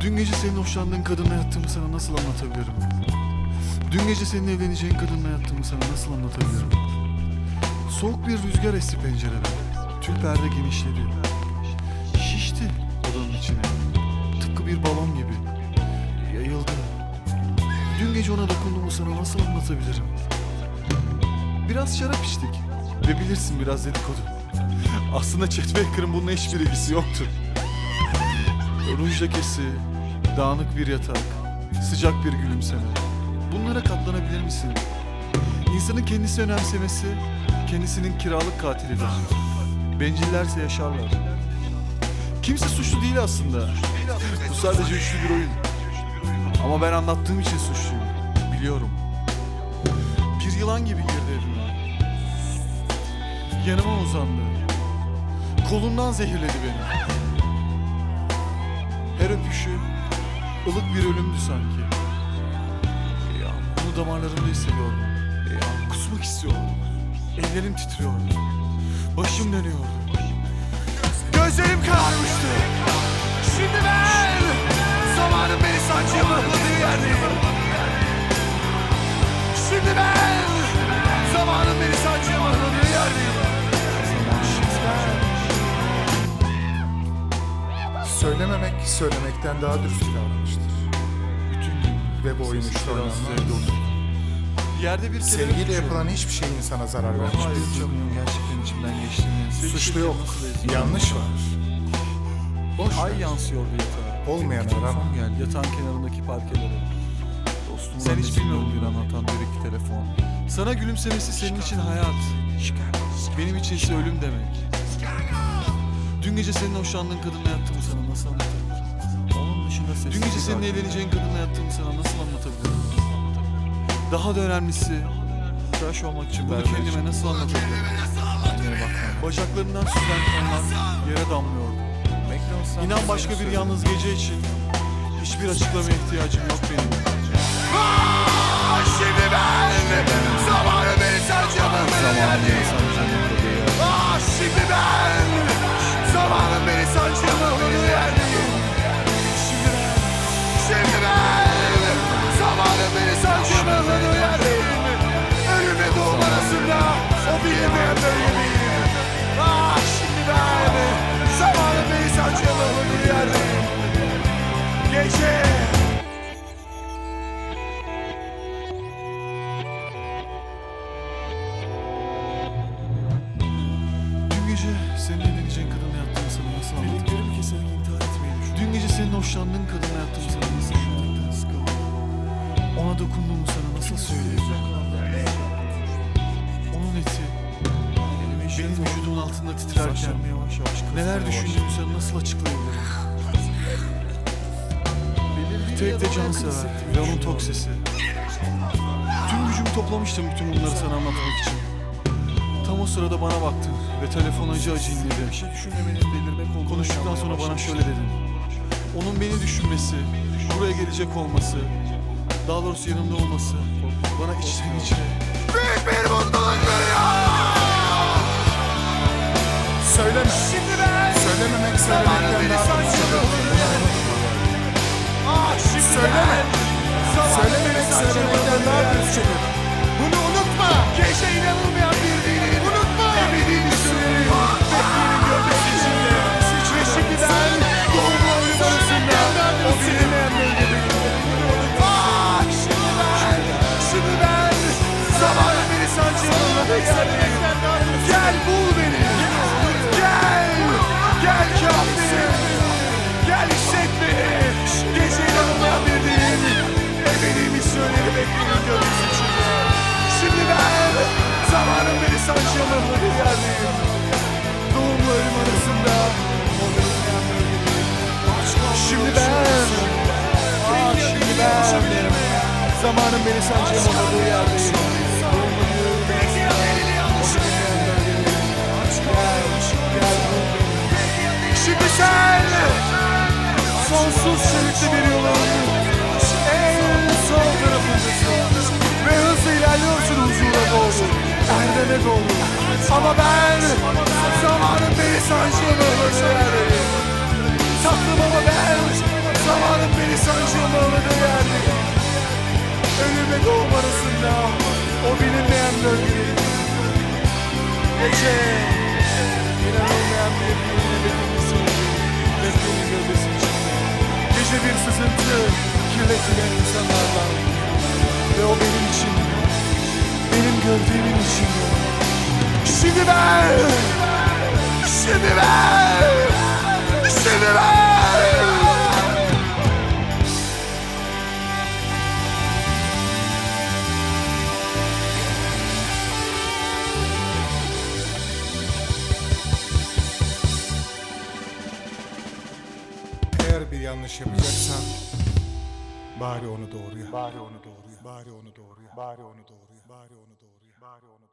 Dün gece senin hoşlandığın kadınla yattığımı sana nasıl anlatabilirim? Dün gece senin evleneceğin kadınla yattığımı sana nasıl anlatabilirim? Soğuk bir rüzgar esti pencereden. Tül perde genişledi. Şişti odanın içine. Tıpkı bir balon gibi. Yayıldı. Dün gece ona dokunduğumu sana nasıl anlatabilirim? Biraz şarap içtik. Ve bilirsin biraz dedikodu. Aslında Chet Baker'ın bununla hiçbir ilgisi yoktu. Ruj lekesi, dağınık bir yatak, sıcak bir gülümseme. Bunlara katlanabilir misin? İnsanın kendisi önemsemesi, kendisinin kiralık katilidir. Bencillerse yaşarlar. Kimse suçlu değil aslında. Bu sadece üçlü bir oyun. Ama ben anlattığım için suçluyum. Biliyorum. Bir yılan gibi girdi evime. Yanıma uzandı. Kolumdan zehirledi beni. Her öpüşü ılık bir ölümdü sanki. Bunu damarlarımda hissediyordum. Kusmak istiyordum. Ellerim titriyordu. Başım dönüyordu. Gözlerim kararmıştı. Şimdi ben zamanın beni sancıya bırakmadığı yerdeyim. Şimdi ben zamanın beni sancıya bırakmadığı yerdeyim. Söylememek, söylemekten daha dürüst bir davranıştır. Bütün gün Ve bu oyun işte oynanmaz. Yerde bir Sevgiyle yapılan hiçbir şey insana zarar vermez. Hayır canım, gerçekten içimden geçtiğini. Suçlu yok, yanlış var. Boş Ay ver. yansıyordu yatağa. Olmayan Telefon arama. geldi. Yatağın kenarındaki parkelere. Dostum, sen hiç bilmiyordun bir anlatan bir telefon. Sana gülümsemesi senin için hayat. Benim içinse ölüm demek. Dün gece senin hoşlandığın kadınla yattığımı sana nasıl anlatabilirim? Onun dışında sessiz. Dün gece senin evleneceğin kadınla yattığımı sana nasıl anlatabilirim? Daha da önemlisi, tıraş olmak için bunu kendime nasıl anlatabilirim? Bacaklarından süzülen kanlar yere damlıyordu. İnan başka bir yalnız gece için hiçbir açıklamaya ihtiyacım yok benim. Şimdi ben zamanı beni sancıya bırakmadığı yerdeyim. Şimdi ben zamanın beni sancıya bırakmadığı yerdeyim. Şimdi ben zamanın beni sancıya bırakmadığı yerdeyim. Ölüm ve doğum arasında o bilinmeyen bölgedeyim. Şimdi ben zamanın beni sancıya bırakmadığı yerdeyim. Gece. Dün gece senin evleneceğin kadınla yattığımı sana nasıl anlatayım? Keserek intihar etmeyi düşündüm. Dün gece senin hoşlandığın kadınla yattığımı sana nasıl anlatayım? Ona dokunduğumu sana nasıl söyleyeceğim? Onun eti benim vücudumun altında titrerken neler düşündüğümü sana nasıl açıklayabilirim? Tek de can sever ve onun tok sesi. Tüm gücümü toplamıştım bütün bunları sana anlatmak için. Tam o sırada bana baktın ve telefon acı acı inledi. Konuştuktan sonra bana şöyle dedin. Onun beni düşünmesi, buraya gelecek olması, daha doğrusu yanımda olması bana içten içe büyük bir mutluluk veriyor. Söyleme. Şimdi ben Söylememek, söylemekten daha dürüst bir davranıştır. Söyleme. Söylememek, söylemekten daha dürüst bir. Bunu unutma. Gece inanılmayan bir dinin unutma. Ebedi bir süreyi bekleyenin gölgesi içinde. Ve şimdi ben doğumla ölüm arasında o bilinmeyen bölgedeyim. Şimdi ben zamanın beni sancıya bırakmadığı yerdeyim. Gel bul beni. Gel kafir. Gel hisset beni. Gece inanılmayan bir din. Ebedi bir süreyi bekleyenin gölgesi içinde. Şimdi ben zamanın beni sancıya bırakmadığı yerdeyim. Doğumla ölüm arasında o bilinmeyen bölgedeyim. Şimdi ben zamanın beni sancıya bırakmadığı yerdeyim. Şimdi sen sonsuz şeritli bir yolun en son tarafındasın ve hızla ilerliyorsun huzura doğru, erdeme doğru. Ama ben zamanın beni sancıya bırakmadığı yerdeyim. Tatlım ama ben zamanın gece inanılmayan bir nefetin soğudu. Nefetin gövdesi içinde. Gece bir sızıntı kirletilen insanlardan. Ve o benim için, benim gövdemin içinde. Şimdi ben! Şimdi ben! Şimdi ben! Eğer bir yanlış yapacaksan bari onu doğru yap. Bari onu doğru yap. Bari onu doğru yap. Bari onu doğru yap. Bari onu doğru yap. Bari onu